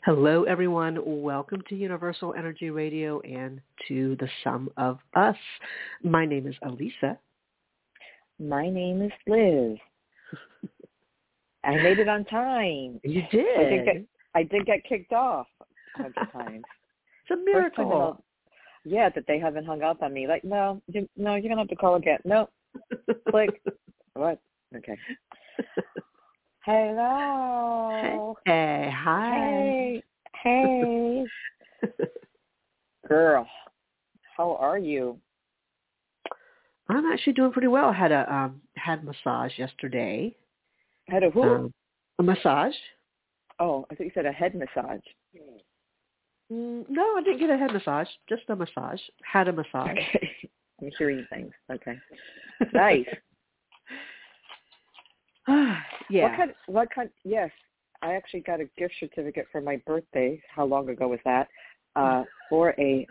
Hello, everyone. Welcome to Universal Energy Radio and to the Sum of Us. My name is Alisa. My name is Liz. I made it on time. You did. I did get kicked off a bunch of times. It's a miracle. That they haven't hung up on me. Like, no, you're going to have to call again. No. Click. What? Okay. Hello. Hey, hi. Hey. Girl, how are you? I'm actually doing pretty well. I had a massage yesterday. Had a who? A massage. Oh, I thought you said a head massage. No, I didn't get a head massage. Just a massage. Had a massage. Okay. I'm hearing things. Okay. Nice. Yeah. What kind? Yes, I actually got a gift certificate for my birthday. How long ago was that? For a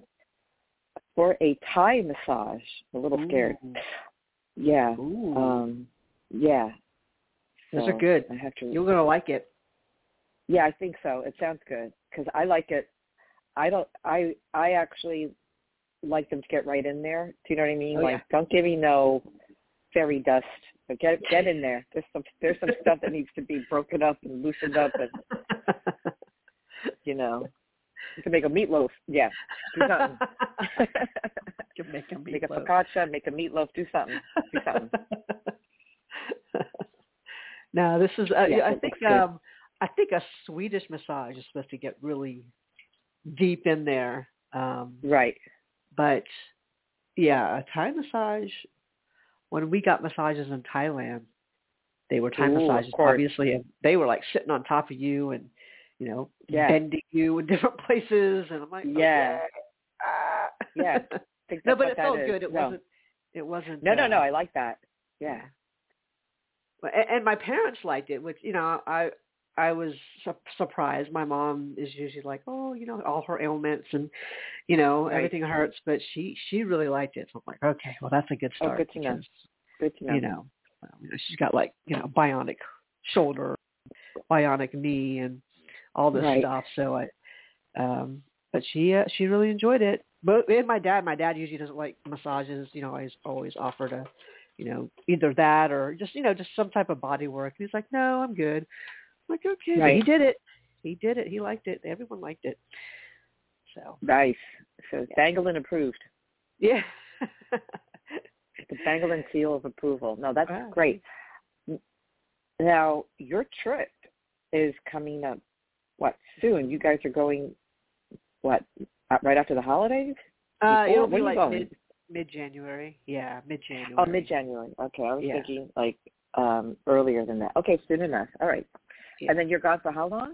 Thai massage. I'm a little scared. Yeah. Yeah. Those are good. I have to. You're gonna like it. Yeah, I think so. It sounds good because I like it. I actually like them to get right in there. Do you know what I mean? Don't give me no fairy dust. But get in there. There's some stuff that needs to be broken up and loosened up, and you can make a meatloaf. Yeah, do something. You can make a meatloaf. Make a focaccia. Make a meatloaf. Do something. No, this is. I think a Swedish massage is supposed to get really deep in there. Right. But yeah, a Thai massage. When we got massages in Thailand, they were Thai massages, obviously, and they were like sitting on top of you and, bending you in different places. And I'm like, yeah. Yeah. No, but it felt good. It wasn't. No, I like that. Yeah. And my parents liked it, which, I was surprised. My mom is usually like, all her ailments and, everything hurts, but she really liked it. So I'm like, okay, well, that's a good start. Good to know. Good to know. She's got like, bionic shoulder, bionic knee, and all this stuff. So but she really enjoyed it. But and my dad usually doesn't like massages. I always offer to, either that or just some type of body work. And he's like, no, I'm good. I'm like, okay, but he did it. He liked it. Everyone liked it. So nice. So Bangalin approved. Yeah. The Bangalin seal of approval. No, that's great. Now your trip is coming up. Soon? You guys are going. Right after the holidays? It'll be like mid-January. Yeah, mid-January. Oh, mid-January. Okay, I was thinking like earlier than that. Okay, soon enough. All right. Yeah. And then you're gone for how long?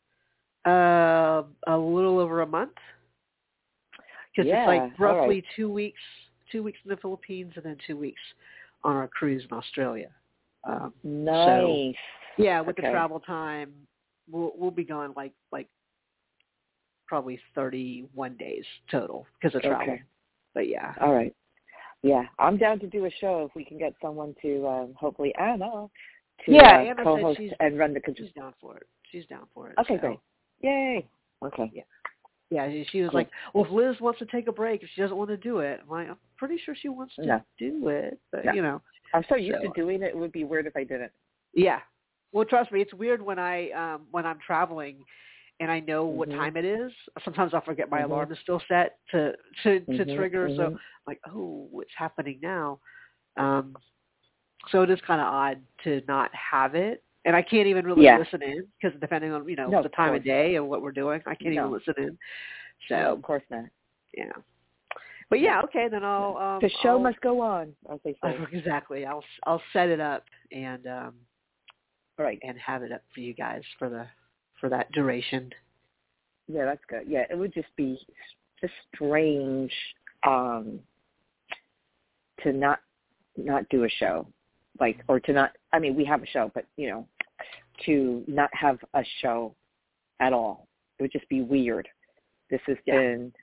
A little over a month. Because it's like roughly 2 weeks. 2 weeks in the Philippines and then 2 weeks on our cruise in Australia. Nice. So, with the travel time, we'll be gone like probably 31 days total because of travel. Okay. But yeah. All right. Yeah, I'm down to do a show if we can get someone to hopefully Anna to Anna co-host said and run the. She's down for it. Okay, great. Yay. Okay. Yeah. Yeah, she was like, well, if Liz wants to take a break, if she doesn't want to do it, I'm like, I'm pretty sure she wants to do it, but, I'm so used to doing it, it would be weird if I didn't. Yeah. Well, trust me, it's weird when when I'm traveling and I know what time it is. Sometimes I'll forget my alarm is still set to trigger, so I'm like, oh, what's happening now? So it is kind of odd to not have it. And I can't even really listen in because depending on, the time of day and what we're doing, I can't even listen in. So no, of course not. Yeah. But okay, then I'll the show must go on, as they say. Exactly. I'll set it up and and have it up for you guys for that duration. Yeah, that's good. Yeah, it would just be just strange to not do a show. Or to not, I mean, we have a show, but, to not have a show at all. It would just be weird. This has been,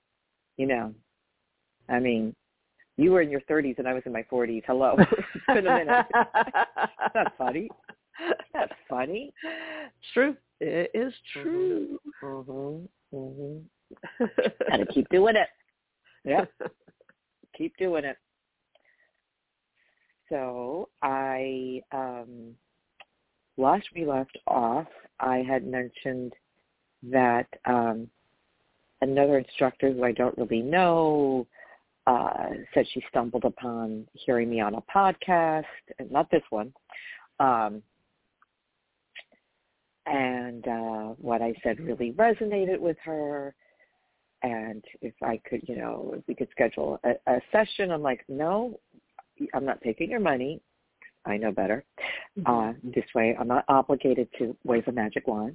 I mean, you were in your 30s and I was in my 40s. Hello. It's been a minute. That's funny. That's funny. It's true. It is true. Gotta keep doing it. Yep. Keep doing it. So last we left off, I had mentioned that another instructor who I don't really know said she stumbled upon hearing me on a podcast, and not this one. And what I said really resonated with her. And if I could, if we could schedule a session, I'm like, no, I'm not taking your money. I know better. This way, I'm not obligated to wave a magic wand.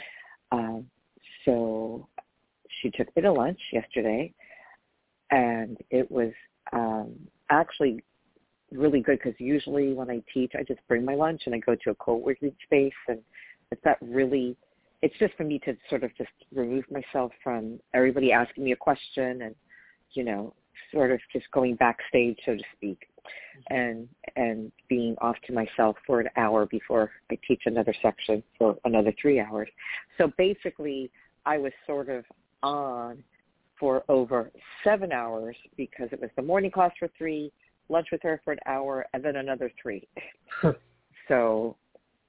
So she took me to lunch yesterday, and it was actually really good because usually when I teach, I just bring my lunch and I go to a co-working space, and it's just for me to sort of just remove myself from everybody asking me a question and, sort of just going backstage, so to speak, and being off to myself for an hour before I teach another section for another 3 hours. So basically, I was sort of on for over 7 hours because it was the morning class for 3, lunch with her for an hour, and then another 3. So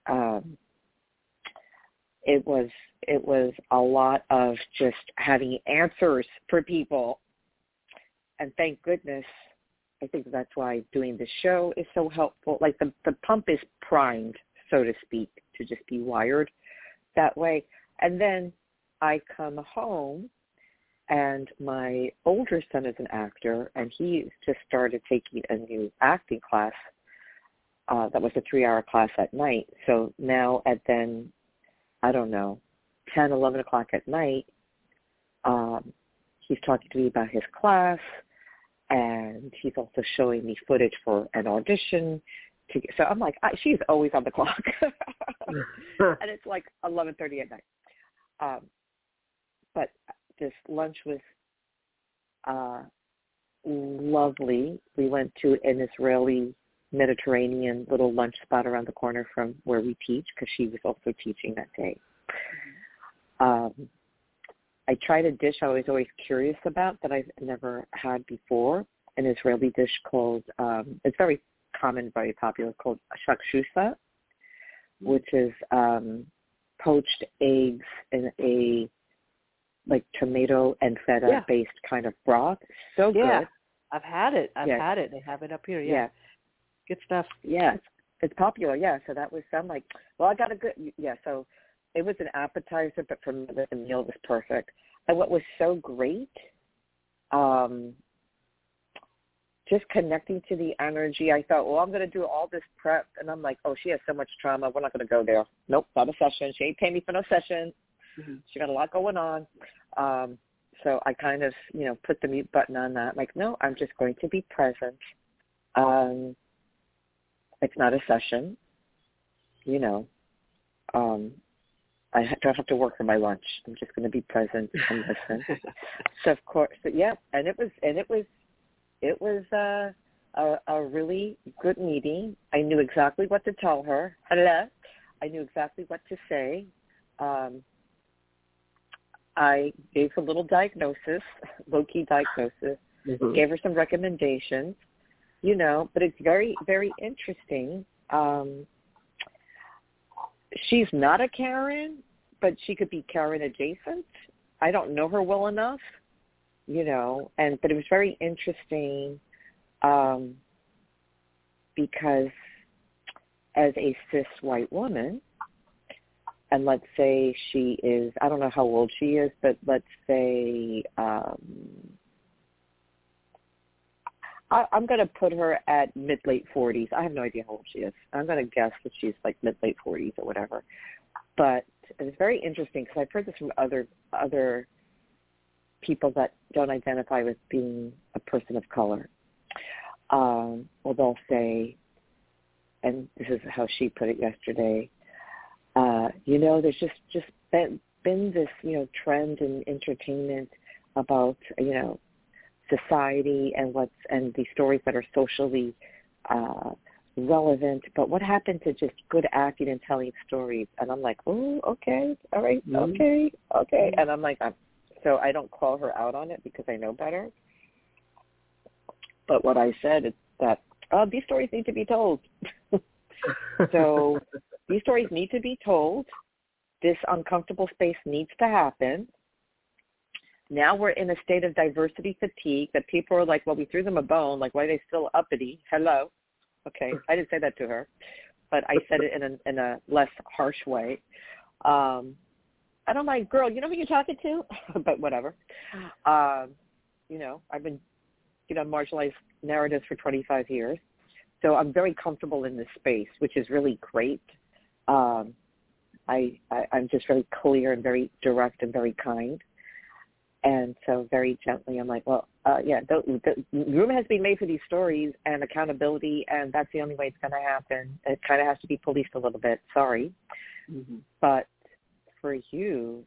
it was a lot of just having answers for people. And thank goodness, I think that's why doing the show is so helpful. Like the pump is primed, so to speak, to just be wired that way. And then I come home, and my older son is an actor, and he just started taking a new acting class. That was a 3-hour class at night. So now at then, I don't know, 10, 11 o'clock at night, he's talking to me about his class, and he's also showing me footage for an audition. So I'm like, she's always on the clock. And it's like 11:30 at night. But this lunch was lovely. We went to an Israeli Mediterranean little lunch spot around the corner from where we teach, because she was also teaching that day. I tried a dish I was always curious about that I've never had before, an Israeli dish called, it's very common, very popular, called shakshusa, which is poached eggs in a tomato and feta-based kind of broth. So good. I've had it. I've had it. They have it up here. Yeah. Good stuff. Yeah, it's popular. Yeah, so that was, I'm like, well, I got a good, so it was an appetizer, but for me, the meal was perfect. And what was so great, just connecting to the energy, I thought, well, I'm going to do all this prep. And I'm like, oh, she has so much trauma. We're not going to go there. Nope, not a session. She ain't paying me for no session. She got a lot going on. So I kind of, put the mute button on that. I'm like, no, I'm just going to be present. It's not a session, I don't have to work for my lunch. I'm just going to be present and listen. So of course, and it was a really good meeting. I knew exactly what to tell her. I knew exactly what to say. I gave her a little diagnosis, low-key diagnosis, gave her some recommendations, but it's very, very interesting. She's not a Karen, but she could be Karen adjacent. I don't know her well enough, but it was very interesting because as a cis white woman, and let's say she is, I don't know how old she is, but let's say I'm going to put her at mid-late 40s. I have no idea how old she is. I'm going to guess that she's like mid-late 40s or whatever. But it's very interesting because I've heard this from other people that don't identify with being a person of color. Well, they'll say, and this is how she put it yesterday, there's just been this, trend in entertainment about, society and the stories that are socially relevant, but what happened to just good acting and telling stories? And I'm like, oh, okay, all right, okay. And I'm like, so I don't call her out on it because I know better. But what I said is that these stories need to be told. So these stories need to be told. This uncomfortable space needs to happen. Now we're in a state of diversity fatigue that people are like, well, we threw them a bone. Like, why are they still uppity? Hello. Okay, I didn't say that to her, but I said it in a less harsh way. I don't mind, girl, you know who you're talking to? But whatever. You know, I've been, marginalized narratives for 25 years. So I'm very comfortable in this space, which is really great. I'm just very clear and very direct and very kind. And so very gently, I'm like, well, the room has been made for these stories and accountability, and that's the only way it's going to happen. It kind of has to be policed a little bit. Sorry. Mm-hmm. But for you,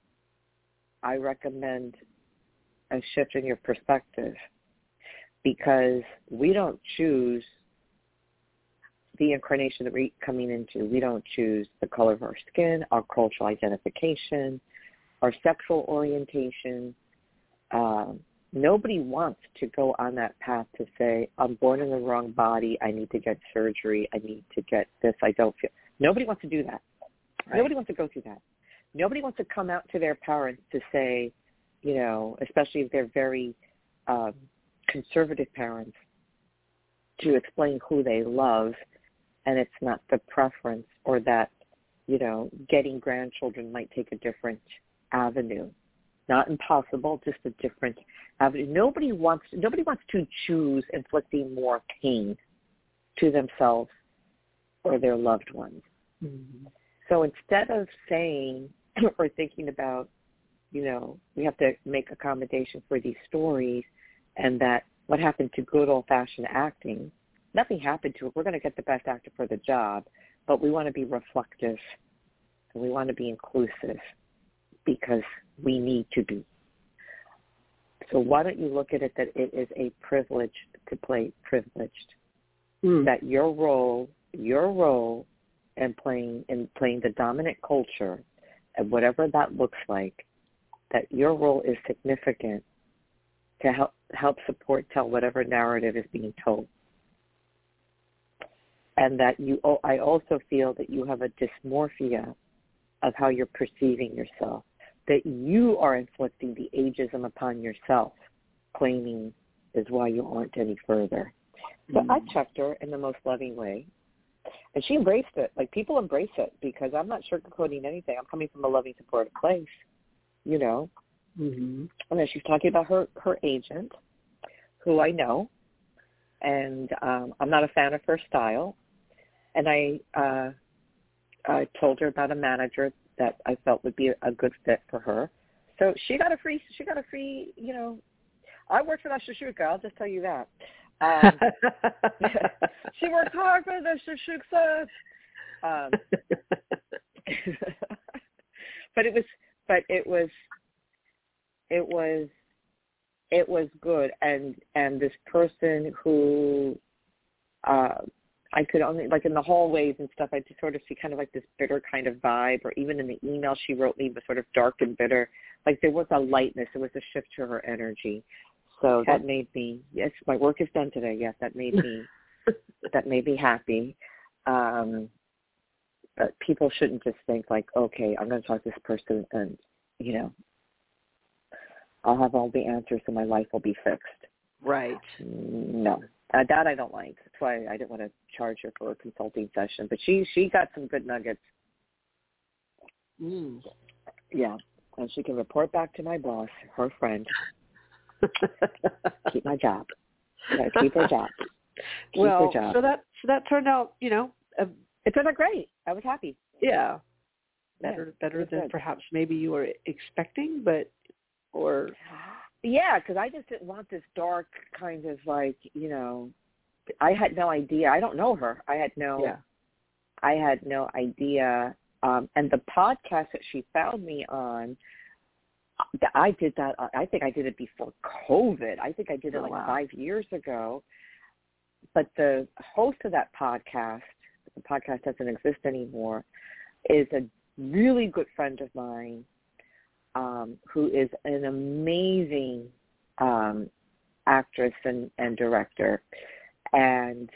I recommend a shift in your perspective, because we don't choose the incarnation that we're coming into. We don't choose the color of our skin, our cultural identification, our sexual orientation. Nobody wants to go on that path to say, I'm born in the wrong body, I need to get surgery, I need to get this, I don't feel. Nobody wants to do that. Right. Nobody wants to go through that. Nobody wants to come out to their parents to say, especially if they're very conservative parents, to explain who they love, and it's not the preference, or that, getting grandchildren might take a different avenue. Not impossible, just a different avenue. Nobody wants to choose inflicting more pain to themselves or their loved ones. Mm-hmm. So instead of saying or thinking about, we have to make accommodation for these stories, and that what happened to good old-fashioned acting, nothing happened to it. We're going to get the best actor for the job, but we want to be reflective, and we want to be inclusive, because we need to be. So why don't you look at it that it is a privilege to play privileged, that your role in playing the dominant culture, and whatever that looks like, that your role is significant to help support, tell whatever narrative is being told. And that I also feel that you have a dysmorphia of how you're perceiving yourself, that you are inflicting the ageism upon yourself, claiming is why you aren't any further. So I checked her in the most loving way, and she embraced it. Like, people embrace it, because I'm not sugarcoating anything. I'm coming from a loving, supportive place, Mm-hmm. And then she's talking about her agent, who I know, and I'm not a fan of her style. And I told her about a manager that I felt would be a good fit for her. So she got a free, I worked for that Shashuka, I'll just tell you that. She worked hard for the Shashuka. But it was good. And this person who, I could only, like in the hallways and stuff, I just sort of see kind of like this bitter kind of vibe, or even in the email she wrote me was sort of dark and bitter. Like, there was a lightness, there was a shift to her energy. So that made me, yes, my work is done today. Yes, that made me happy. But people shouldn't just think like, okay, I'm going to talk to this person and, I'll have all the answers and my life will be fixed. Right. No. That I don't like. That's why I didn't want to charge her for a consulting session. But she got some good nuggets. Yeah. And she can report back to my boss, her friend. Keep my job. Yeah, keep her job. Keep her job. So that turned out, it turned out great. I was happy. Yeah. Better than perhaps maybe you were expecting, Yeah, because I just didn't want this dark kind of like, I had no idea. I don't know her. I had no idea. And the podcast that she found me on, I did that. I think I did it before COVID. I think I did it 5 years ago. but the host of that podcast, the podcast doesn't exist anymore, is a really good friend of mine who is an amazing actress and director. And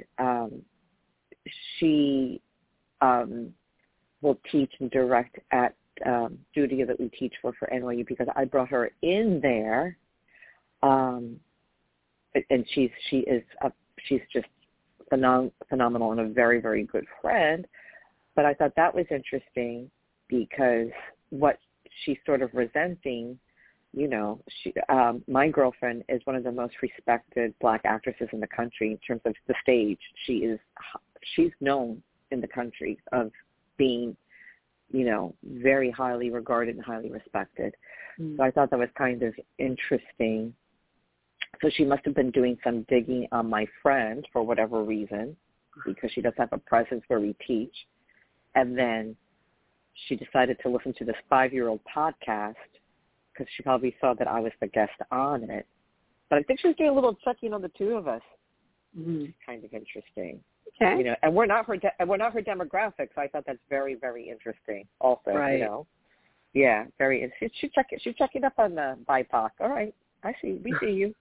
she will teach and direct at Judia that we teach for NYU, because I brought her in there. And she's just phenomenal and a very, very good friend. But I thought that was interesting because what she's sort of resenting, you know, my girlfriend is one of the most respected Black actresses in the country in terms of the stage. She's known in the country of being, you know, very highly regarded and highly respected. Mm. So I thought that was kind of interesting. So she must have been doing some digging on my friend for whatever reason, because she does have a presence where we teach. And then she decided to listen to this 5-year-old podcast because she probably saw that I was the guest on it. But I think she was doing a little checking on the two of us. Mm-hmm. Kind of interesting. Okay. You know, and we're not her demographic, so I thought that's very, very interesting. Also, right. You know, yeah, very. She's checking up on the BIPOC. All right, I see. We see you.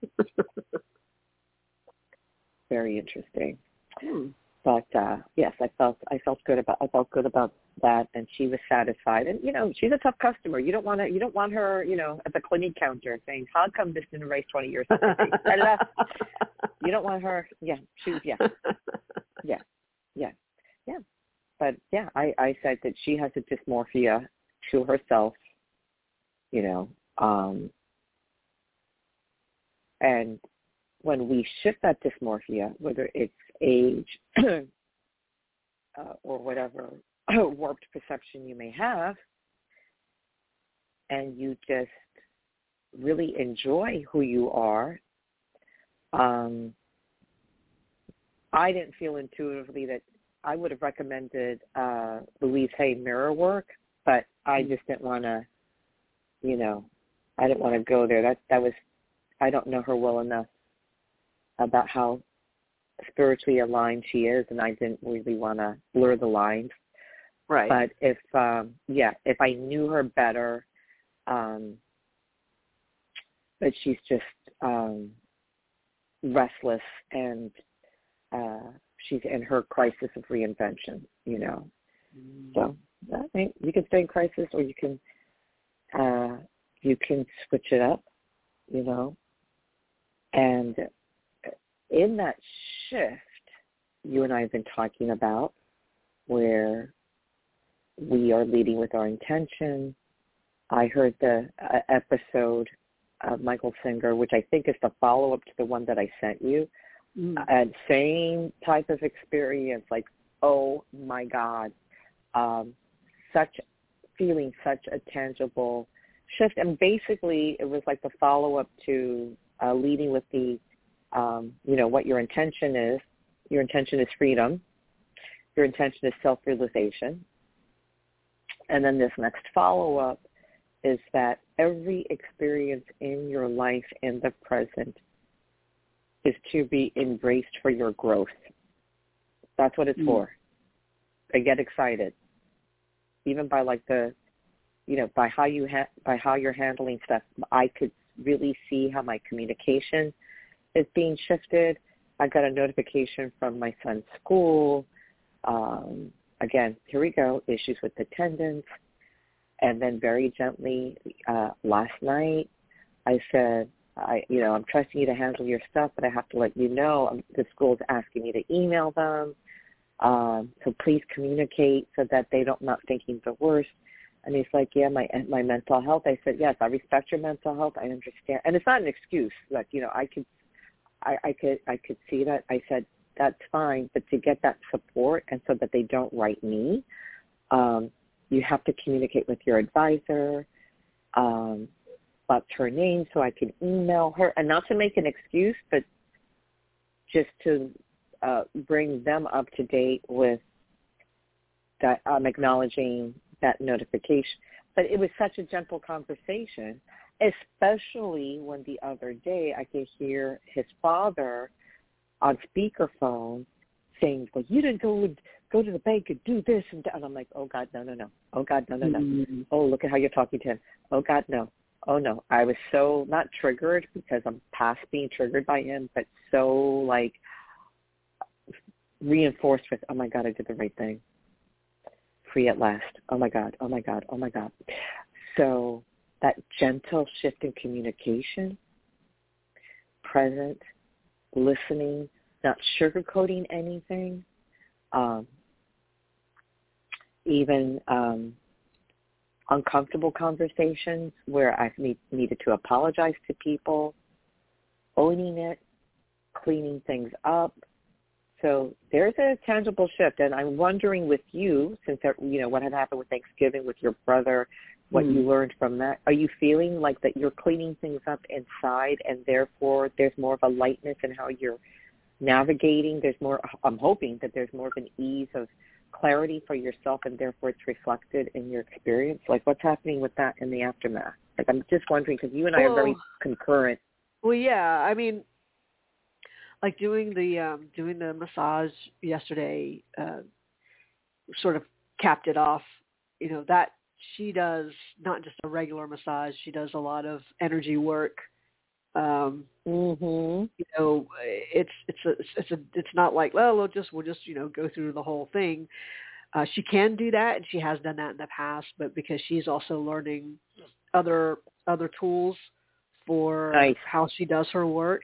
Very interesting. But yes, I felt good about that, and she was satisfied. And you know, she's a tough customer. You don't want her, you know, at the clinic counter saying, "How come this didn't raise 20 years?" You don't want her. Yeah, she was. Yeah. But yeah, I said that she has a dysmorphia to herself, you know, and when we shift that dysmorphia, whether it's age or whatever warped perception you may have, and you just really enjoy who you are, I didn't feel intuitively that I would have recommended Louise Hay mirror work, but I just didn't want to, you know, I didn't want to go there. That was, I don't know her well enough about how spiritually aligned she is, and I didn't really want to blur the lines. Right. But if I knew her better, but she's just restless, and she's in her crisis of reinvention, you know. So I think you can stay in crisis, or you can switch it up, you know. And in that shift you and I have been talking about, where we are leading with our intention, I heard the episode of Michael Singer, which I think is the follow-up to the one that I sent you, and same type of experience, like, oh my God, feeling such a tangible shift. And basically it was like the follow-up to leading with the, you know, what your intention is. Your intention is freedom. Your intention is self-realization. And then this next follow-up is that every experience in your life in the present is to be embraced for your growth. That's what it's for. I get excited, even by like the, you know, by how you're handling stuff. I could really see how my communication is being shifted. I got a notification from my son's school. Again, here we go, issues with attendance. And then very gently, last night, I said, I'm trusting you to handle your stuff, but I have to let you know the school's asking me to email them. So please communicate so that they're not thinking the worst. And he's like, yeah, my mental health. I said, yes, I respect your mental health. I understand. And it's not an excuse. Like, you know, I could see that. I said, that's fine. But to get that support and so that they don't write me, you have to communicate with your advisor about her name so I can email her. And not to make an excuse, but just to bring them up to date with that. I'm acknowledging that notification. But it was such a gentle conversation, especially when the other day I could hear his father on speakerphone saying, well, you didn't go to the bank and do this and that. And I'm like, oh, God, no. Oh, God, no. Mm-hmm. Oh, look at how you're talking to him. Oh, God, no. Oh, no. I was so not triggered because I'm past being triggered by him, but so, like, reinforced with, oh, my God, I did the right thing. Free at last. Oh, my God. So that gentle shift in communication, present, listening, not sugarcoating anything, even uncomfortable conversations where I've needed to apologize to people, owning it, cleaning things up. So there's a tangible shift, and I'm wondering with you, since what had happened with Thanksgiving with your brother, what you learned from that. Are you feeling like that you're cleaning things up inside, and therefore there's more of a lightness in how you're navigating? There's more. I'm hoping that there's more of an ease of clarity for yourself, and therefore it's reflected in your experience. Like, what's happening with that in the aftermath? Like, I'm just wondering because you and I are very concurrent. Well, yeah. I mean, like doing the massage yesterday, sort of capped it off. That she does not just a regular massage; she does a lot of energy work. It's not like, well, we'll just go through the whole thing. She can do that, and she has done that in the past, but because she's also learning other tools for how she does her work.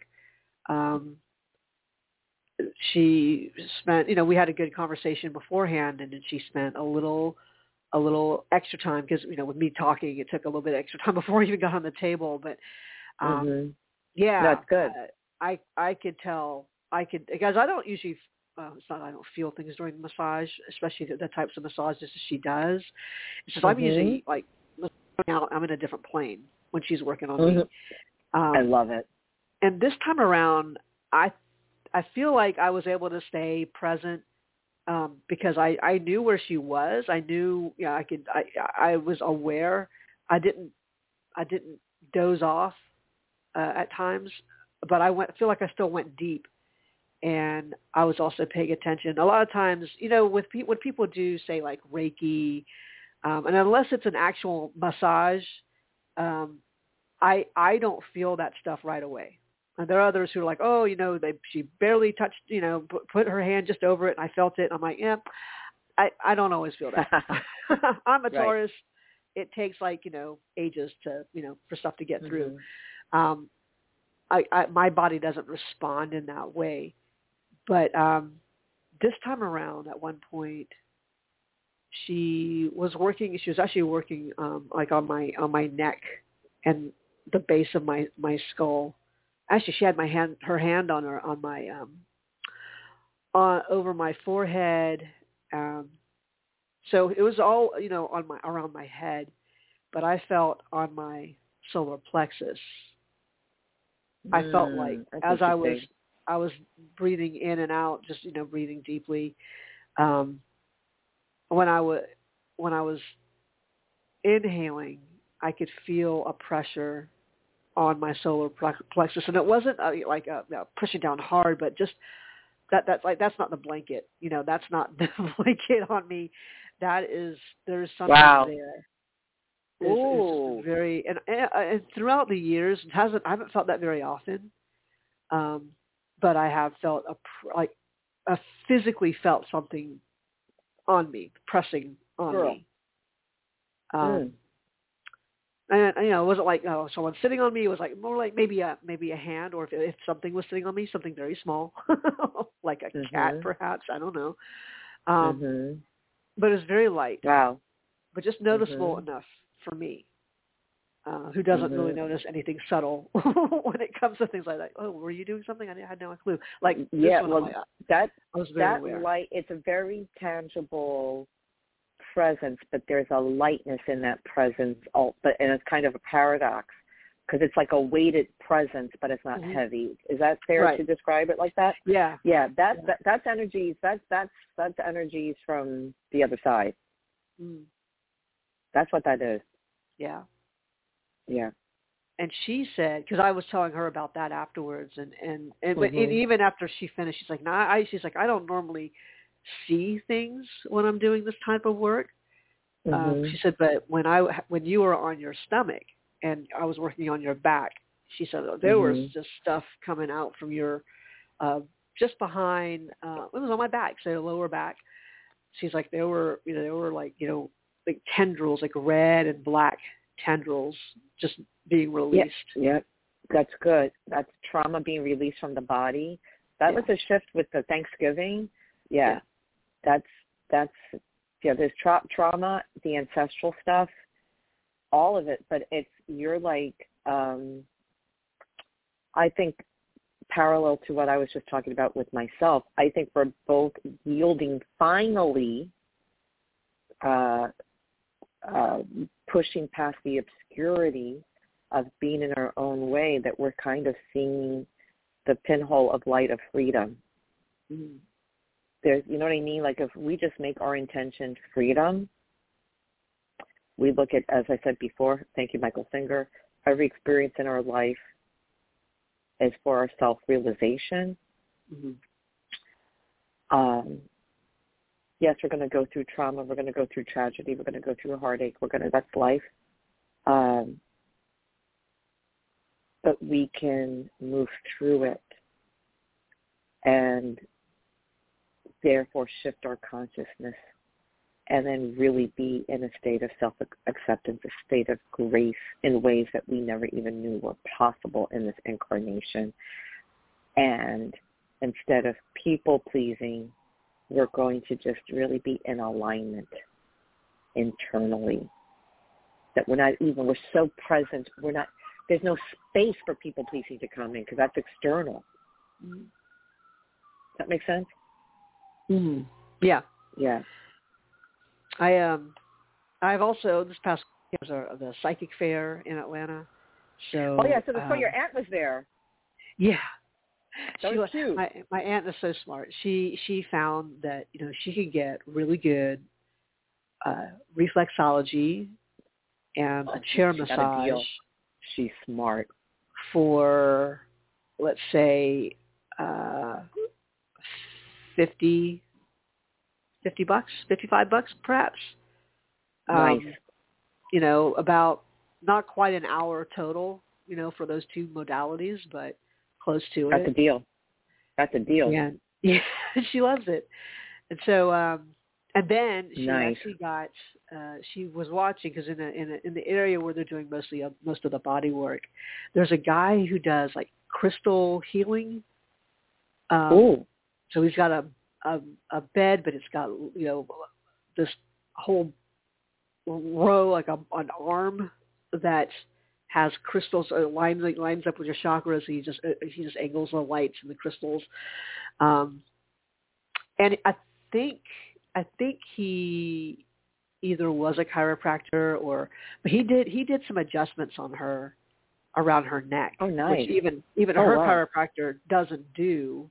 She spent, we had a good conversation beforehand, and then she spent a little extra time because, with me talking, it took a little bit extra time before we even got on the table. But yeah, that's good. I could tell. Because I don't usually. It's not I don't feel things during the massage, especially the types of massages that she does. It's just I'm usually like out. I'm in a different plane when she's working on me. I love it. And this time around, I feel like I was able to stay present because I knew where she was. I knew, I was aware. I didn't doze off at times, but I feel like I still went deep, and I was also paying attention. A lot of times, when people do say like Reiki, and unless it's an actual massage, I don't feel that stuff right away. And there are others who are like, oh, she barely touched, put her hand just over it, and I felt it. And I'm like, yeah, I don't always feel that. I'm a Taurus. It takes ages to, for stuff to get through. My body doesn't respond in that way. But this time around, at one point, she was actually working like on my neck and the base of my skull. Actually, she had her hand on my over my forehead. So it was all around my head, but I felt on my solar plexus. I felt like as I was breathing in and out, just breathing deeply. When I was inhaling, I could feel a pressure on my solar plexus, and it wasn't pushing down hard, but just that's not the blanket, that's not the blanket on me. There's something there. It's very and throughout the years, I haven't felt that very often, but I have felt physically felt something on me, pressing on me. And it wasn't like someone sitting on me. It was like more like maybe a hand, or if something was sitting on me, something very small, like a cat, perhaps. I don't know. But it was very light. Wow. But just noticeable enough for me, who doesn't really notice anything subtle when it comes to things like that. Oh, were you doing something? I had no clue. Like that aware. light. It's a very tangible presence, but there's a lightness in that presence, and it's kind of a paradox because it's like a weighted presence, but it's not heavy. Is that fair to describe it like that? Yeah. That's energies. That's energies from the other side. That's what that is. Yeah. and she said, because I was telling her about that afterwards, and Mm-hmm. even after she finished, she's like, "No, she's like, I don't normally see things when I'm doing this type of work." Mm-hmm. She said, but when you were on your stomach and I was working on your back, she said there was Mm-hmm. just stuff coming out from your just behind. It was on my back, so lower back. She's like, there were like like tendrils, like red and black tendrils, just being released. Yeah, that's good. That's trauma being released from the body. That was a shift with the Thanksgiving. Yeah. That's there's trauma, the ancestral stuff, all of it, but you're like, I think parallel to what I was just talking about with myself, I think we're both yielding finally, pushing past the obscurity of being in our own way, that we're kind of seeing the pinhole of light of freedom. Mm. There's, you know what I mean? Like if we just make our intention freedom, we look at, as I said before, thank you, Michael Singer, every experience in our life is for our self-realization. Mm-hmm. Yes, we're going to go through trauma. We're going to go through tragedy. We're going to go through a heartache. That's life. But we can move through it and therefore shift our consciousness and then really be in a state of self-acceptance, a state of grace in ways that we never even knew were possible in this incarnation. And instead of people-pleasing, we're going to just really be in alignment internally. That we're so present, there's no space for people-pleasing to come in because that's external. Mm-hmm. Does that make sense? Mm-hmm. Yeah. Yeah. I've also, this past week, was the psychic fair in Atlanta. So. Oh yeah, so that's why your aunt was there. Yeah. That was cute. My aunt is so smart. She found that she could get really good reflexology and a chair massage. She's smart. For, let's say, $55 perhaps. Nice. About not quite an hour total, for those two modalities, but close to it. That's a deal. Yeah, she loves it. And so, and then she actually got, she was watching, because in the area where they're doing most of the body work, there's a guy who does like crystal healing. So he's got a bed, but it's got this whole row, like an arm that has crystals, lines up with your chakras. He just angles the lights and the crystals, and I think he either was a chiropractor but he did some adjustments on her around her neck. Oh, nice. Which even her chiropractor doesn't do.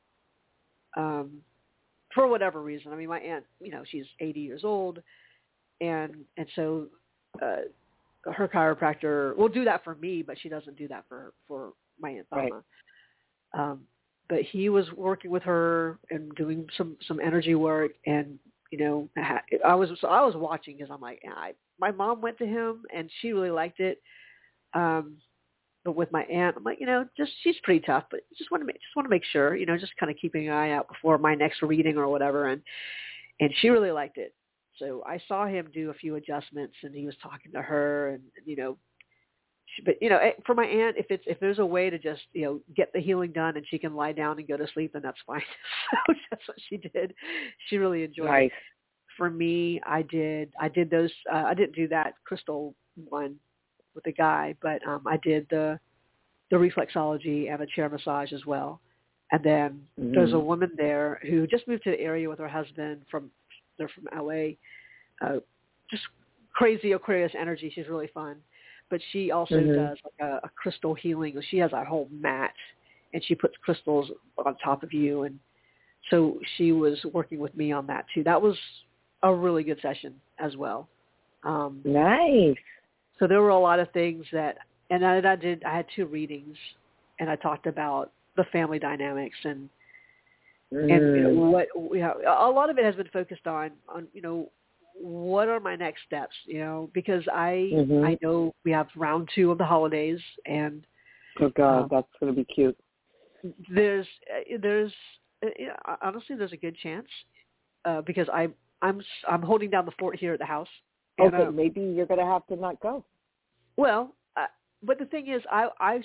For whatever reason. I mean, my aunt, she's 80 years old, and so her chiropractor will do that for me, but she doesn't do that for my Aunt Thelma. Right. But he was working with her and doing some energy work, and I was watching because I'm like, my mom went to him and she really liked it. But with my aunt, I'm like, she's pretty tough, but just want to make sure, just kind of keeping an eye out before my next reading or whatever, and she really liked it. So I saw him do a few adjustments, and he was talking to her, and but for my aunt, if there's a way to just get the healing done and she can lie down and go to sleep, then that's fine. So that's what she did. She really enjoyed it. For me, I did those. I didn't do that crystal one with the guy, but I did the reflexology and a chair massage as well. And then there's a woman there who just moved to the area with her husband. They're from LA. Just crazy Aquarius energy. She's really fun. But she also does like a crystal healing. She has a whole mat, and she puts crystals on top of you. And so she was working with me on that too. That was a really good session as well. Nice. So there were a lot of things that and I had 2 readings, and I talked about the family dynamics and what a lot of it has been focused on what are my next steps, because I know we have round 2 of the holidays, and oh God, that's going to be cute. There's honestly there's a good chance because I'm holding down the fort here at the house. Okay, maybe you're going to have to not go. Well, but the thing is, I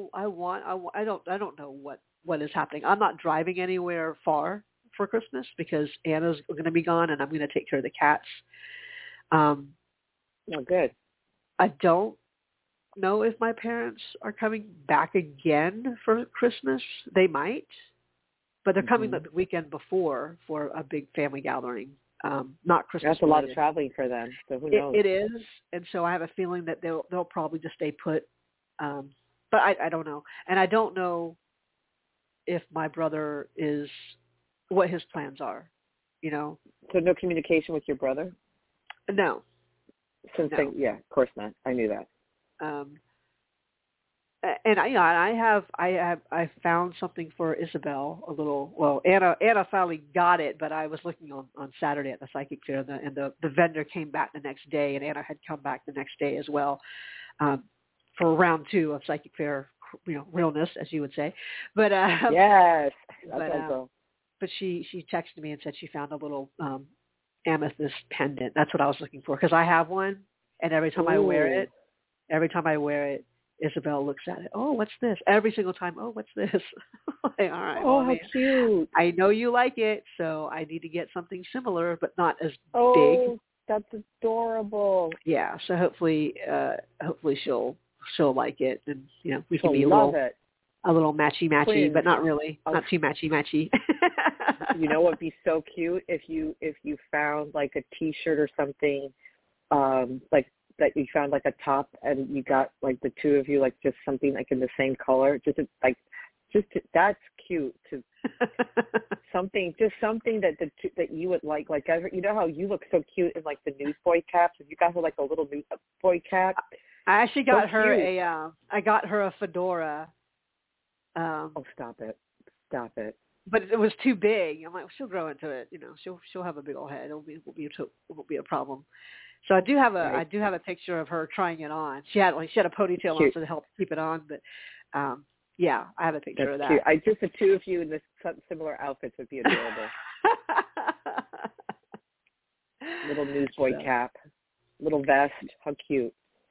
don't know what is happening. I'm not driving anywhere far for Christmas because Anna's going to be gone, and I'm going to take care of the cats. Oh, good. I don't know if my parents are coming back again for Christmas. They might, but they're coming the weekend before for a big family gathering. Not Christmas. That's a lot of traveling for them. So who knows? It is, and so I have a feeling that they'll probably just stay put. But I don't know, and I don't know if my brother is what his plans are. So no communication with your brother? No. Yeah, of course not. I knew that. And I found something for Isabel a little. Well, Anna finally got it, but I was looking on Saturday at the psychic fair, and the vendor came back the next day, and Anna had come back the next day as well for round 2 of psychic fair, realness, as you would say. But yes, but she texted me and said she found a little amethyst pendant. That's what I was looking for because I have one, and every time I wear it, Isabel looks at it. Oh, what's this? Every single time. Oh, what's this? Like, all right. Oh, how cute. I know you like it, so I need to get something similar, but not as big. Oh, that's adorable. Yeah. So hopefully she'll like it, and we can be a little matchy, but not really, not too matchy. You know what would be so cute if you found like a T-shirt or something, like that you found like a top and you got like the 2 of you like just something like in the same color, that's cute. Something that you would like how you look so cute in like the newsboy caps. If you got her like a little newsboy cap. I actually got her a fedora. Oh, stop it. But it was too big. I'm like, she'll grow into it. She'll have a big old head. It won't be a problem. So I do have a picture of her trying it on. She had a ponytail on to help keep it on, but yeah, I have a picture of that. Cute. Just the 2 of you in this similar outfits would be adorable. Little newsboy cap, little vest. How cute.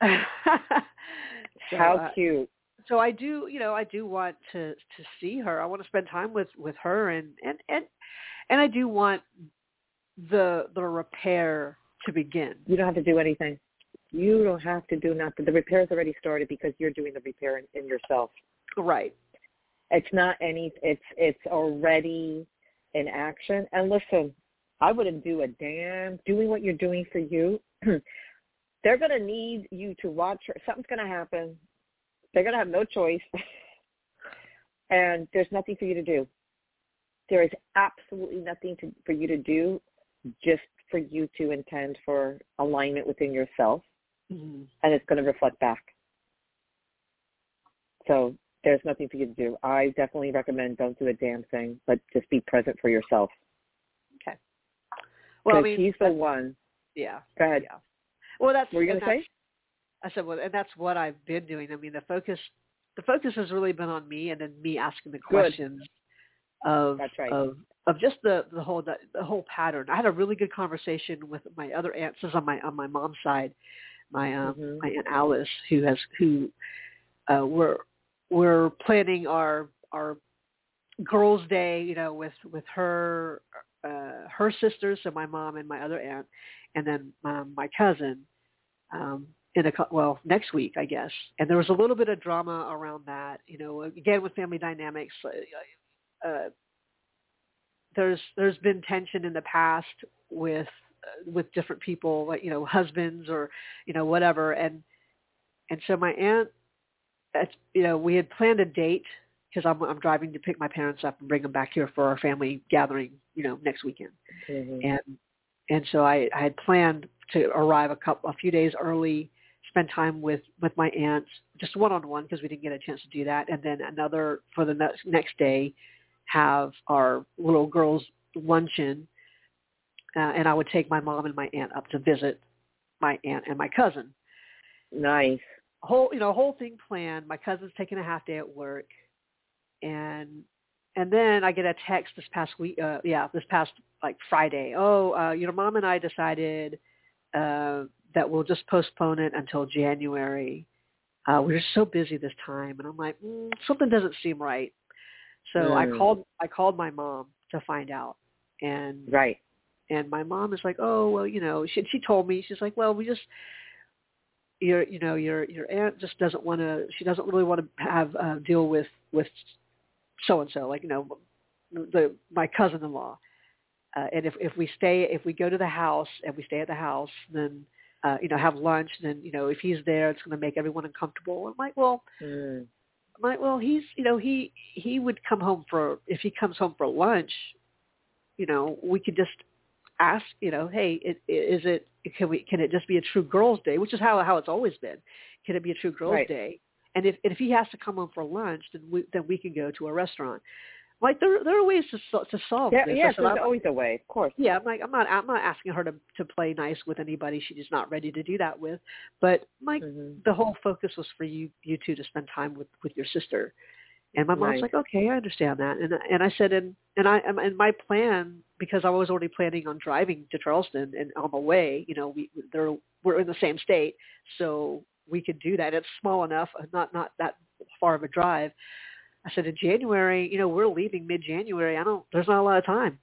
How cute. So I do want to see her. I want to spend time with her, and I do want the repair to begin. You don't have to do anything. You don't have to do nothing. The repair's already started because you're doing the repair in yourself. Right. It's not it's already in action. And listen, I wouldn't do a damn doing what you're doing for you. They're going to need you to watch her. Something's going to happen. They're going to have no choice. And there's nothing for you to do. There is absolutely nothing for you to do, just for you to intend for alignment within yourself. Mm-hmm. And it's going to reflect back. So there's nothing for you to do. I definitely recommend don't do a damn thing, but just be present for yourself. Okay. Well, he's the one. Yeah. Go ahead. Yeah. Well, that's what were you going to say? I said, well, and that's what I've been doing. I mean, the focus has really been on me, and then me asking the questions of just the whole pattern. I had a really good conversation with my other aunts on my mom's side, my Aunt Alice, we're planning our girls' day, with her sisters, so my mom and my other aunt, and then my cousin. Next week, I guess. And there was a little bit of drama around that, again, with family dynamics. There's been tension in the past with different people, like, husbands or, whatever. And so my aunt, we had planned a date because I'm driving to pick my parents up and bring them back here for our family gathering, next weekend. Mm-hmm. And so I had planned to arrive a few days early, spend time with my aunt, just one-on-one because we didn't get a chance to do that. And then another for the next day, have our little girls' luncheon. And I would take my mom and my aunt up to visit my aunt and my cousin. Nice. Whole thing planned. My cousin's taking a half day at work. And then I get a text this past week, this past like Friday. Mom and I decided that we'll just postpone it until January. We're just so busy this time, and I'm like, something doesn't seem right. So I called my mom to find out, and right. And my mom is like, oh well, she told me, she's like, well, we just your aunt just doesn't want to. She doesn't really want to have deal with so and so, like my cousin-in-law. And if we go to the house and we stay at the house, then have lunch, then if he's there, it's going to make everyone uncomfortable. I'm like, well, he's he would come home if he comes home for lunch, we could just ask, hey, can it just be a true girls' day, which is how it's always been. Can it be a true girls' day? And if he has to come home for lunch, then we can go to a restaurant. Like there are ways to solve this. Yes, there's always a way, of course. Yeah, I'm not asking her to play nice with anybody she's not ready to do that with. But the whole focus was for you two to spend time with your sister. And my mom's like, okay, I understand that. And I said, and my plan, because I was already planning on driving to Charleston and on the way, we're in the same state, so we could do that. It's small enough, not that far of a drive. I said, in January, we're leaving mid-January. There's not a lot of time.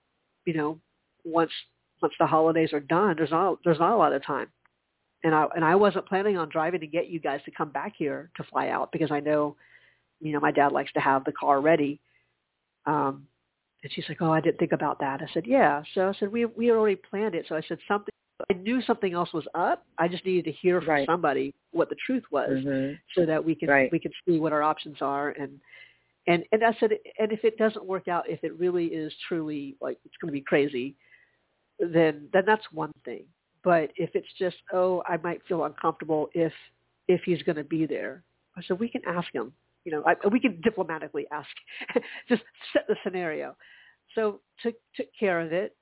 Once the holidays are done, there's not a lot of time. And I wasn't planning on driving to get you guys to come back here to fly out, because I know, my dad likes to have the car ready. And she's like, oh, I didn't think about that. I said, yeah. So I said, we already planned it. So I said, I knew something else was up. I just needed to hear from somebody what the truth was, so that we could see what our options are. And I said, and if it doesn't work out, if it really is truly like it's going to be crazy, then that's one thing. But if it's just, I might feel uncomfortable if he's going to be there, I said, we can ask him. We can diplomatically ask, just set the scenario. So took care of it.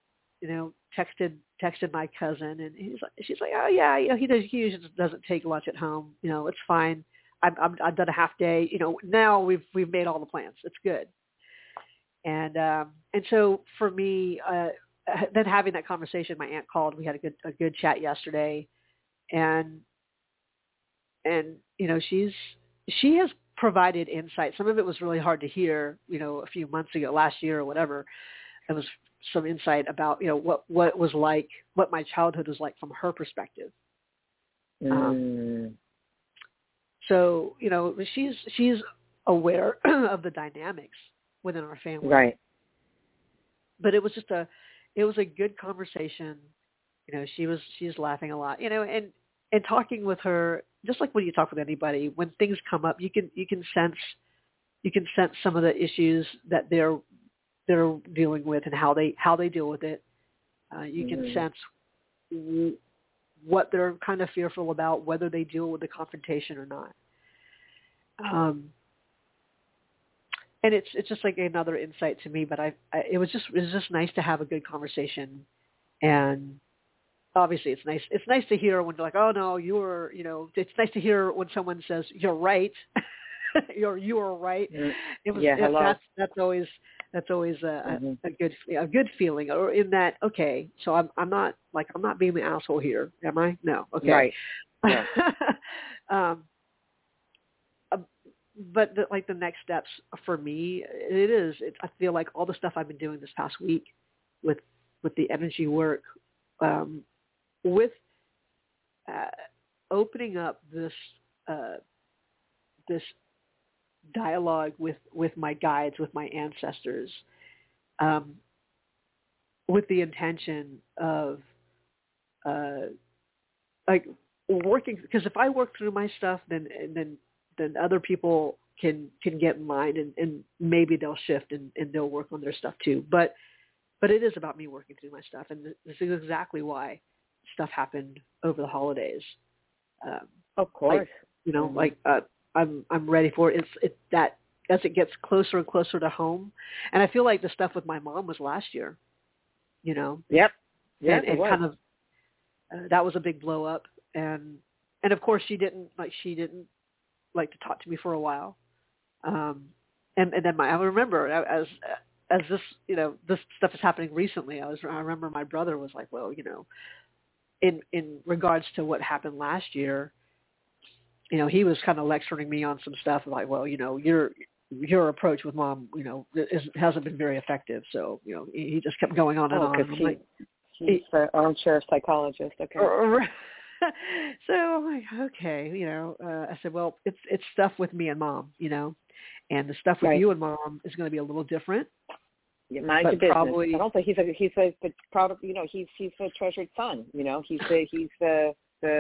Texted my cousin, and she's like, oh yeah, he usually doesn't take lunch at home. It's fine. I've done a half day. Now we've made all the plans. It's good. And so for me, then having that conversation, my aunt called. We had a good chat yesterday, and she has provided insight. Some of it was really hard to hear, a few months ago, last year or whatever. It was some insight about, what it was like, what my childhood was like from her perspective. So, she's aware of the dynamics within our family. Right. But it was just a good conversation. She's laughing a lot, and talking with her, just like when you talk with anybody, when things come up, you can sense some of the issues that they're dealing with and how they deal with it. You can sense what they're kind of fearful about, whether they deal with the confrontation or not. And it's just like another insight to me. But it was just nice to have a good conversation. And obviously it's nice. It's nice to hear when they're like, oh no, it's nice to hear when someone says you're right. you are right. That's always a good feeling, or in that, okay, so I'm not being the asshole here, am I? No. Okay. Right. Yeah. But the next steps for me, I feel like all the stuff I've been doing this past week with the energy work, with opening up this dialogue with my guides, with my ancestors, with the intention of working, because if I work through my stuff, then other people can get in line, and maybe they'll shift and they'll work on their stuff too. But it is about me working through my stuff, and this is exactly why stuff happened over the holidays. Of course. Like, I'm ready for it. It's that as it gets closer and closer to home, and I feel like the stuff with my mom was last year. Yep. Yeah. And kind of that was a big blow up, and of course she didn't like to talk to me for a while, and then I remember as this this stuff is happening recently. I remember my brother was like, well, in regards to what happened last year, he was kind of lecturing me on some stuff like, well, your approach with mom, hasn't been very effective. So, he just kept going on and on. He's an armchair psychologist. Okay. So I'm like, okay, I said, well, it's stuff with me and mom, and the stuff with you and mom is going to be a little different. Yeah, mind your business. I don't think he's a proud of, he's a treasured son. He's the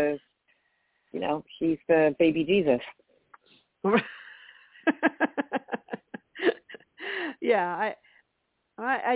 baby Jesus. Yeah, I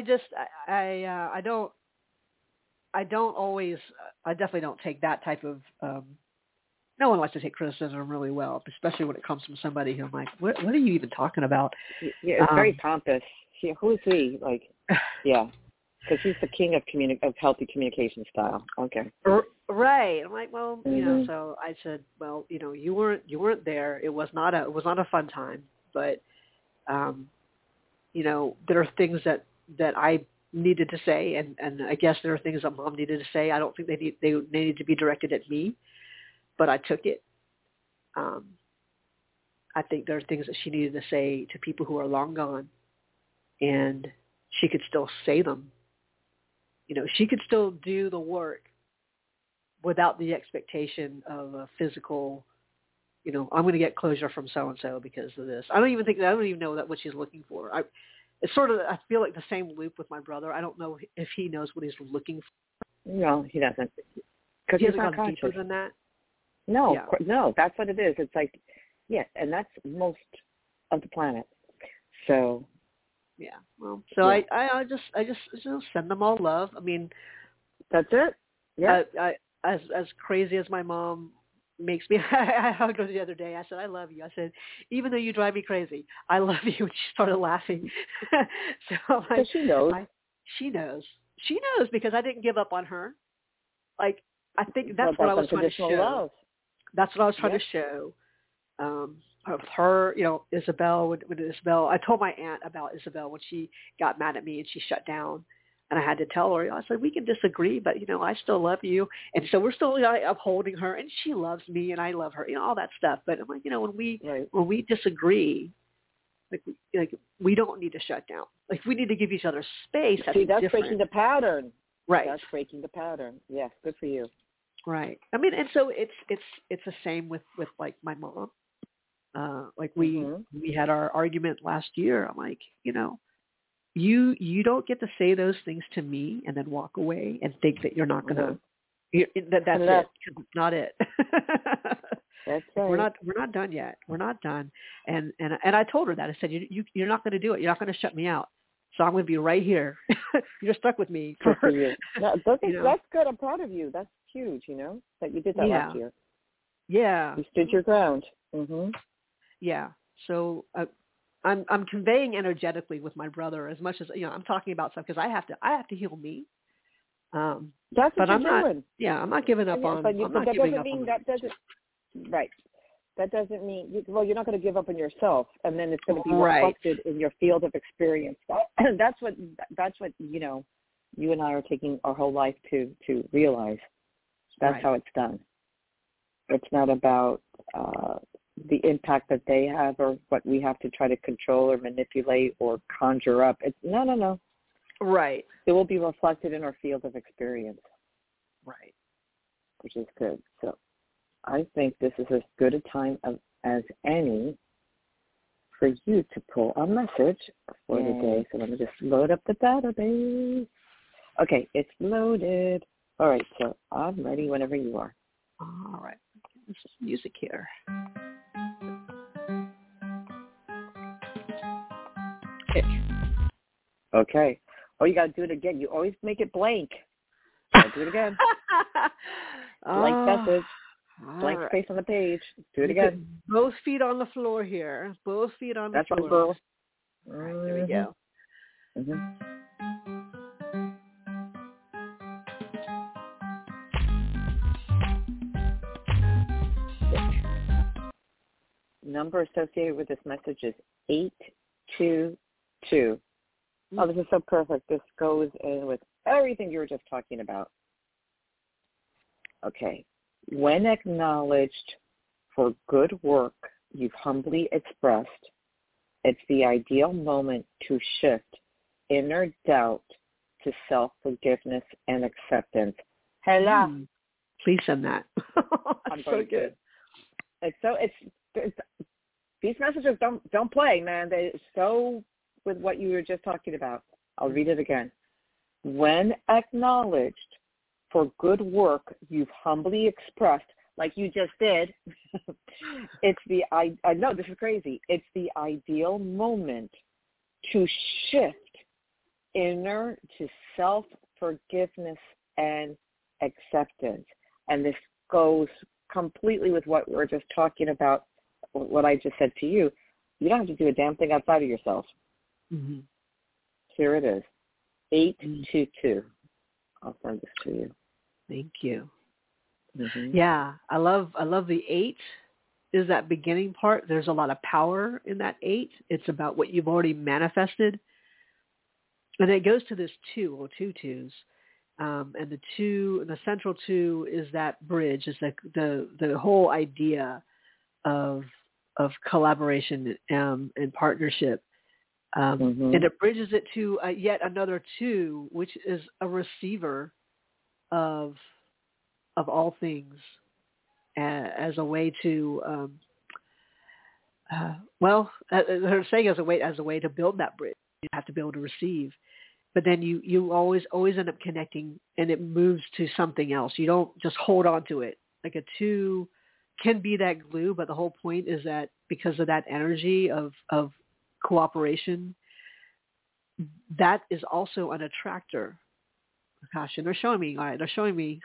definitely don't take that type of, no one likes to take criticism really well, especially when it comes from somebody who I'm like, what are you even talking about? Yeah, it's very pompous. Who's he? Like, yeah, because he's the king of healthy communication style. Okay. Right. I'm like, well, so I said, well, you weren't there. It was not a fun time, but, there are things that I needed to say, and I guess there are things that mom needed to say. I don't think they needed to be directed at me, but I took it. I think there are things that she needed to say to people who are long gone, and she could still say them. She could still do the work without the expectation of a physical, I'm going to get closure from so-and-so because of this. I don't even know what she's looking for. It's sort of, I feel like the same loop with my brother. I don't know if he knows what he's looking for. No, he doesn't. Because he's not conscious. Deeper than that? No, yeah. No, that's what it is. It's like, yeah, and that's most of the planet. So. Yeah. Well, so yeah. I just send them all love. I mean. That's it. Yeah. As crazy as my mom makes me, I hugged her the other day. I said, I love you. I said, even though you drive me crazy, I love you. And she started laughing. So she knows. She knows because I didn't give up on her. Like, I think that's what I was trying to show. Love. That's what I was trying to show. Of her, Isabel, when Isabel, I told my aunt about Isabel when she got mad at me and she shut down. And I had to tell her, I said, we can disagree, but, I still love you. And so we're still upholding her, and she loves me, and I love her, all that stuff. But I'm like, when we disagree, like we don't need to shut down. Like, we need to give each other space. That's different. Breaking the pattern. Right. That's breaking the pattern. Yes, good for you. Right. I mean, and so it's the same with like my mom. Like we had our argument last year. I'm like, You don't get to say those things to me and then walk away and think that you're not going to. That's it. It's not it. That's right. We're not done yet. We're not done. And I told her that. I said, you're not going to do it. You're not going to shut me out. So I'm going to be right here. You're stuck with me. Good for you. That's good. I'm proud of you. That's huge. That you did that last year. Yeah. You stood your ground. Mm-hmm. Yeah. So. I'm conveying energetically with my brother as much as I'm talking about stuff because I have to heal me. That's what you're doing. Yeah, I'm not giving up on. Right. That doesn't mean you're not going to give up on yourself, and then it's going to be reflected in your field of experience. That's what you and I are taking our whole life to realize. That's how it's done. It's not about the impact that they have or what we have to try to control or manipulate or conjure up. It's no. Right. It will be reflected in our field of experience. Right. Which is good. So I think this is as good a time as any for you to pull a message for the day. So let me just load up the database. Okay, it's loaded. All right, so I'm ready whenever you are. All right. This is music here. Okay. Oh, you got to do it again. You always make it blank. I'll do it again. Blank message. Blank right. space on the page. Do it again. Both feet on the floor here. Both feet on the That's floor. right, girl. All right, there we go. Mm-hmm. Number associated with this message is 822. Oh, this is so perfect. This goes in with everything you were just talking about. Okay. When acknowledged for good work you've humbly expressed, it's the ideal moment to shift inner doubt to self-forgiveness and acceptance. Hello. Please send that. I'm so good. It's these messages don't play, man. They're so with what you were just talking about. I'll read it again. When acknowledged for good work you've humbly expressed, like you just did, I know this is crazy. It's the ideal moment to shift inner to self-forgiveness and acceptance. And this goes completely with what we're just talking about, what I just said to you. You don't have to do a damn thing outside of yourself. Mm-hmm. Here it is, 822. I'll send this to you. Thank you. Mm-hmm. Yeah, I love the 8 is that beginning part. There's a lot of power in that 8. It's about what you've already manifested. And it goes to this 2 or 2 twos. And the central 2 is that bridge, is the whole idea of collaboration and partnership. And it bridges it to yet another 2, which is a receiver of all things, as a way to they're saying as a way to build that bridge. You have to be able to receive, but then you always end up connecting, and it moves to something else. You don't just hold on to it. Like a 2 can be that glue, but the whole point is that because of that energy of cooperation, that is also an attractor. Gosh, and they're showing me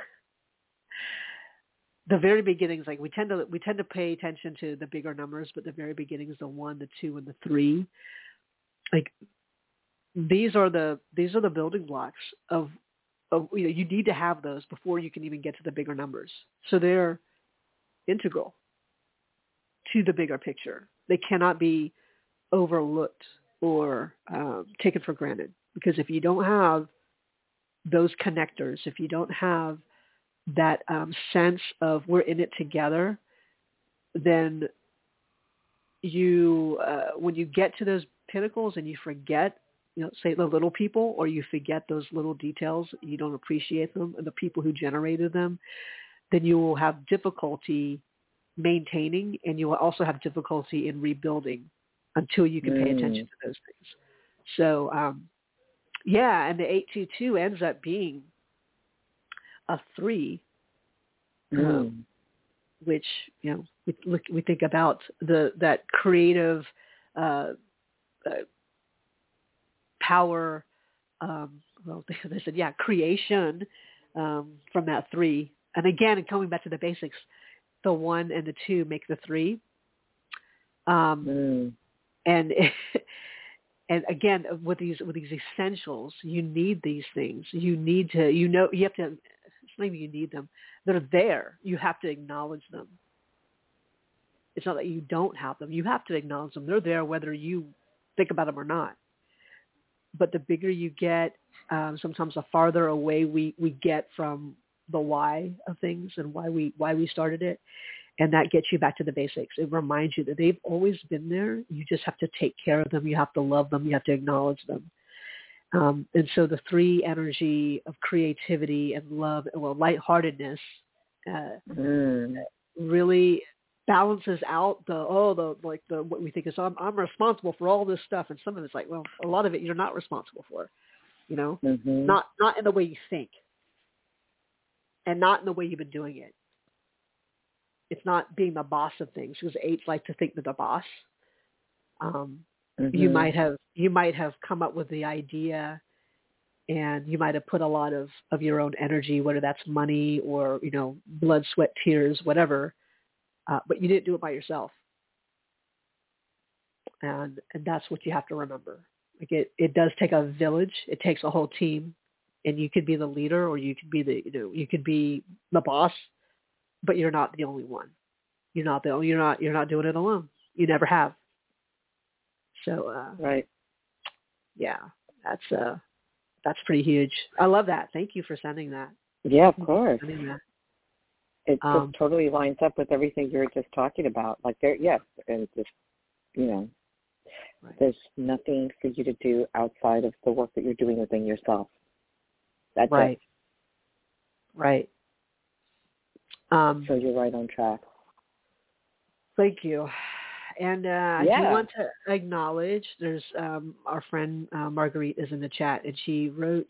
the very beginnings. Like we tend to pay attention to the bigger numbers, but the very beginnings, the 1, the 2, and the 3, like these are the building blocks of you need to have those before you can even get to the bigger numbers. So they're integral to the bigger picture. They cannot be overlooked or taken for granted, because if you don't have those connectors, if you don't have that sense of we're in it together, then you when you get to those pinnacles and you forget, say the little people, or you forget those little details, you don't appreciate them and the people who generated them, then you will have difficulty maintaining, and you will also have difficulty in rebuilding until you can pay attention to those things. So, and the 822 ends up being a 3, which, we think about that creative power. They said, creation from that 3. And again, coming back to the basics, the 1 and the 2 make the 3. And again, with these essentials, you need these things. You need to, you have to. It's not even you need them; they're there. You have to acknowledge them. It's not that you don't have them. You have to acknowledge them. They're there, whether you think about them or not. But the bigger you get, sometimes the farther away we get from the why of things and why we started it. And that gets you back to the basics. It reminds you that they've always been there. You just have to take care of them. You have to love them. You have to acknowledge them. And so the 3 energy of creativity and love, lightheartedness, really balances out what we think is, I'm responsible for all this stuff. And some of it's like, well, a lot of it you're not responsible for, not in the way you think, and not in the way you've been doing it. It's not being the boss of things, because 8s like to think they're the boss. You might have come up with the idea and you might have put a lot of your own energy, whether that's money or, blood, sweat, tears, whatever, but you didn't do it by yourself. And that's what you have to remember. Like it does take a village. It takes a whole team, and you could be the leader, or you could be you could be the boss, but you're not the only one. You're not doing it alone. You never have. So right. Yeah, that's pretty huge. I love that. Thank you for sending that. Yeah, of course. It just totally lines up with everything you were just talking about. Like and just right. There's nothing for you to do outside of the work that you're doing within yourself. That's right. it. Right. So you're right on track. Thank you. And I do want to acknowledge there's our friend Marguerite is in the chat, and she wrote,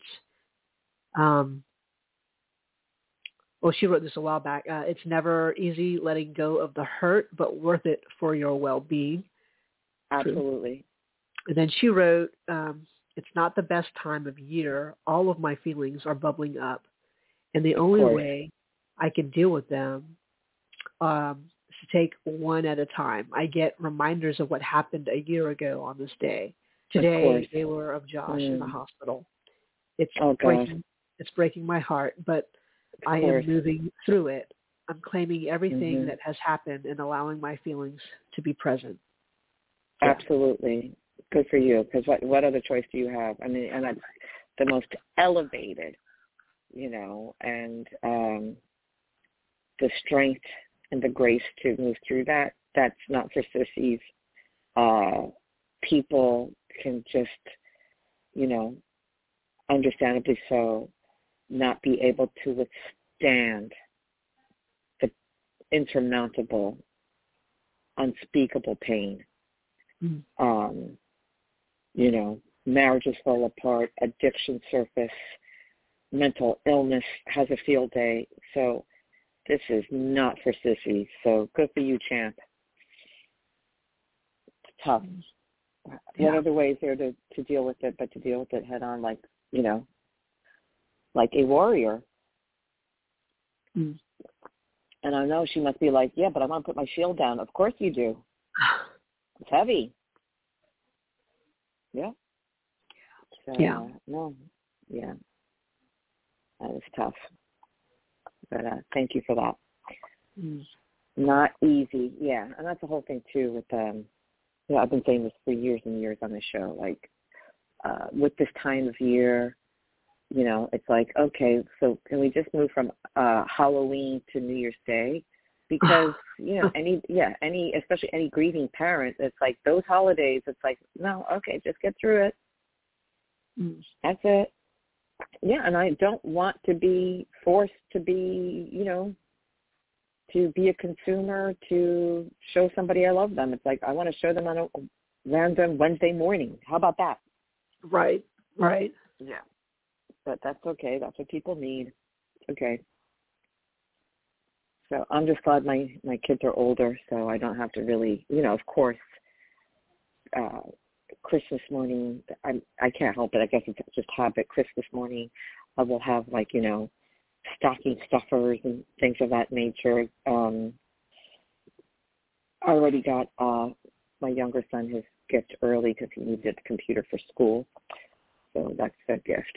she wrote this a while back. It's never easy letting go of the hurt, but worth it for your well-being. Absolutely. And then she wrote, it's not the best time of year. All of my feelings are bubbling up, and the only way I can deal with them is to take one at a time. I get reminders of what happened a year ago on this day. Today, they were of Josh in the hospital. It's breaking my heart, but I am moving through it. I'm claiming everything that has happened and allowing my feelings to be present. Yeah. Absolutely. Good for you, because what other choice do you have? I mean, and that's the most elevated, and the strength and the grace to move through that. That's not for sissies. People can just, understandably so, not be able to withstand the insurmountable, unspeakable pain. Marriages fall apart, addiction surface, mental illness has a field day. So this is not for sissies. So good for you, champ. It's tough. What other ways there to deal with it, but to deal with it head on, like a warrior? And I know she must be like, yeah, but I want to put my shield down. Of course you do. It's heavy. Yeah. So, that was tough. But thank you for that. Not easy. Yeah, and that's the whole thing too with I've been saying this for years and years on the show. Like with this time of year, it's like, okay, so can we just move from Halloween to New Year's Day? Because especially any grieving parent, it's like those holidays. It's like, no, okay, just get through it. That's it. Yeah, and I don't want to be forced to be, to be a consumer, to show somebody I love them. It's like I want to show them on a random Wednesday morning. How about that? Right. Yeah. But that's okay. That's what people need. Okay. So I'm just glad my kids are older, so I don't have to really, of course, Christmas morning, I can't help it. I guess it's just habit. Christmas morning, I will have stocking stuffers and things of that nature. I already got my younger son his gift early because he needed a computer for school. So that's a gift.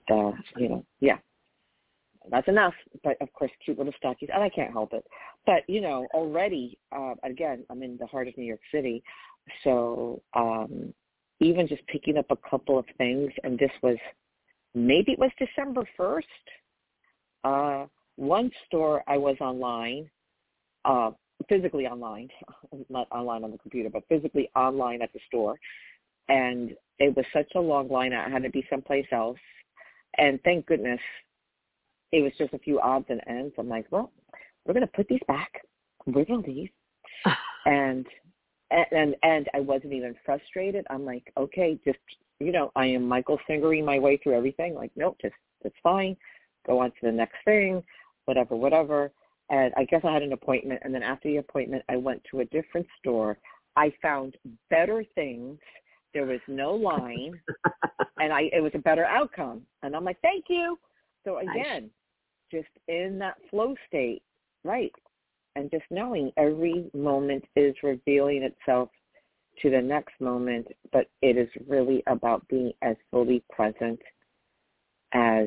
That's enough. But, of course, cute little stockings. And I can't help it. But, already, again, I'm in the heart of New York City. So even just picking up a couple of things, and it was December 1st. One store I was online, physically online, not online on the computer, but physically online at the store. And it was such a long line, I had to be someplace else. And thank goodness it was just a few odds and ends. I'm like, well, we're going to put these back. We're going to leave. And I wasn't even frustrated. I'm like, okay, just, I am Michael Singering my way through everything. Like, nope, it's fine. Go on to the next thing, whatever. And I guess I had an appointment. And then after the appointment, I went to a different store. I found better things There was no line, and it was a better outcome. And I'm like, thank you. So again, just in that flow state, right? And just knowing every moment is revealing itself to the next moment, but it is really about being as fully present as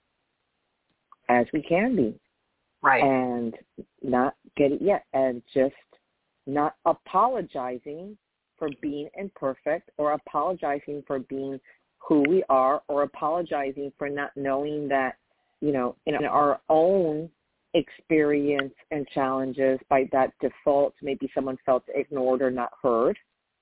we can be. Right. And not and just not apologizing for being imperfect or apologizing for being who we are or apologizing for not knowing that, in our own experience and challenges, by that default, maybe someone felt ignored or not heard.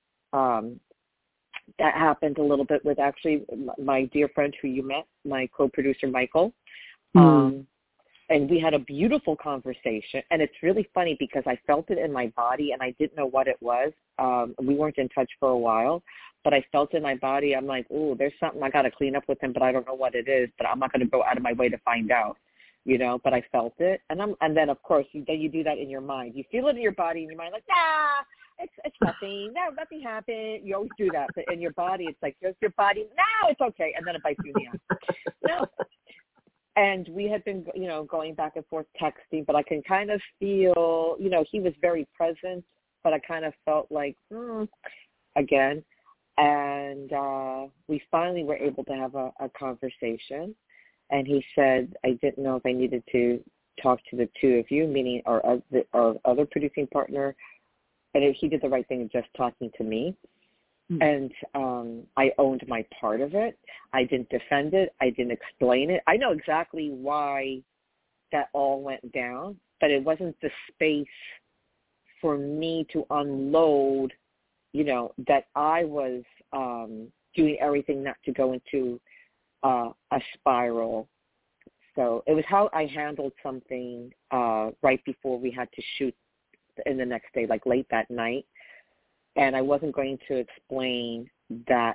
That happened a little bit with actually my dear friend who you met, my co-producer, Michael. And we had a beautiful conversation. And it's really funny because I felt it in my body and I didn't know what it was. We weren't in touch for a while, but I felt it in my body. I'm like, oh, there's something I got to clean up with him, but I don't know what it is, but I'm not going to go out of my way to find out, but I felt it. And then, of course, then you do that in your mind. You feel it in your body and your mind, like, it's nothing. No, nothing happened. You always do that. But in your body, it's like, just your body, no, it's okay. And then it bites you in the ass. No. And we had been, going back and forth texting, but I can kind of feel, he was very present, but I kind of felt like, again. And we finally were able to have a conversation. And he said, I didn't know if I needed to talk to the two of you, meaning our other producing partner. And he did the right thing of just talking to me. And I owned my part of it. I didn't defend it. I didn't explain it. I know exactly why that all went down, but it wasn't the space for me to unload, that I was doing everything not to go into a spiral. So it was how I handled something right before we had to shoot in the next day, like late that night. And I wasn't going to explain that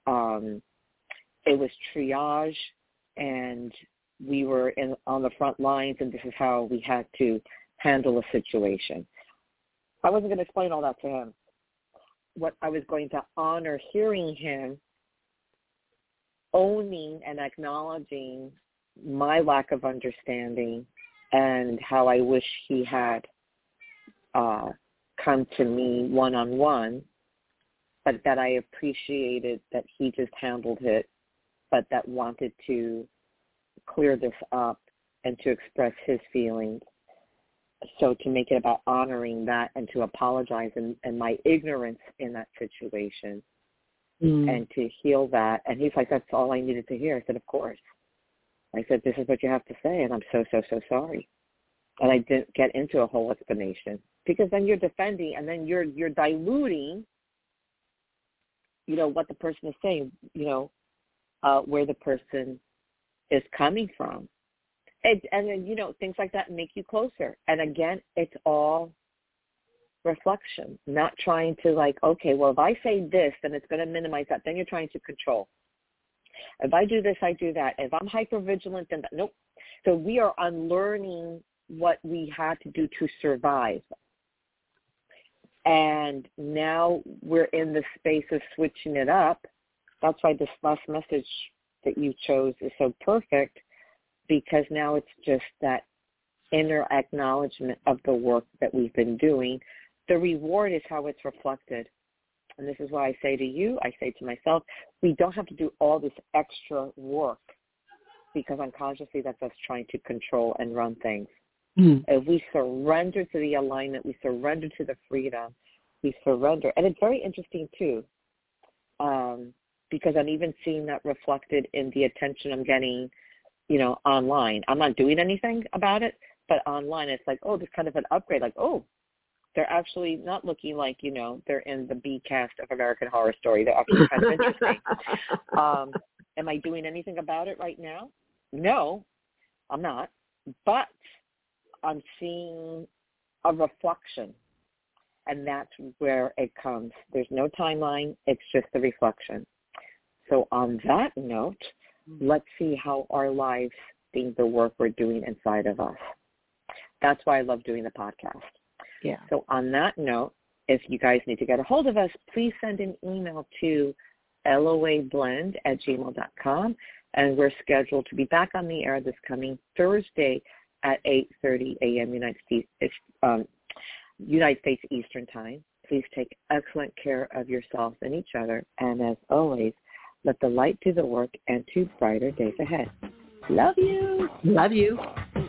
it was triage and we were on the front lines and this is how we had to handle a situation. I wasn't going to explain all that to him. What I was going to honor hearing him owning and acknowledging my lack of understanding and how I wish he had come to me one-on-one, but that I appreciated that he just handled it, but that wanted to clear this up and to express his feelings. So to make it about honoring that and to apologize and my ignorance in that situation and to heal that. And he's like, that's all I needed to hear. I said, of course. I said, this is what you have to say, and I'm so, so, so sorry. And I didn't get into a whole explanation because then you're defending and then you're diluting, what the person is saying, where the person is coming from. And then, things like that make you closer. And again, it's all reflection, not trying to okay, well, if I say this, then it's going to minimize that. Then you're trying to control. If I do this, I do that. If I'm hypervigilant, then nope. So we are unlearning what we had to do to survive. And now we're in the space of switching it up. That's why this last message that you chose is so perfect, because now it's just that inner acknowledgement of the work that we've been doing. The reward is how it's reflected. And this is why I say to you, I say to myself, we don't have to do all this extra work because unconsciously that's us trying to control and run things. If we surrender to the alignment, we surrender to the freedom, we surrender. And it's very interesting, too, because I'm even seeing that reflected in the attention I'm getting, online. I'm not doing anything about it, but online it's like, oh, there's kind of an upgrade. Like, oh, they're actually not looking like, they're in the B cast of American Horror Story. They're actually kind of interesting. Am I doing anything about it right now? No, I'm not. But I'm seeing a reflection, and that's where it comes. There's no timeline. It's just a reflection. So on that note, let's see how our lives being the work we're doing inside of us. That's why I love doing the podcast. Yeah. So on that note, if you guys need to get a hold of us, please send an email to loablend@gmail.com. And we're scheduled to be back on the air this coming Thursday at 8:30 a.m. United States Eastern Time. Please take excellent care of yourselves and each other. And as always, let the light do the work and to brighter days ahead. Love you. Love you.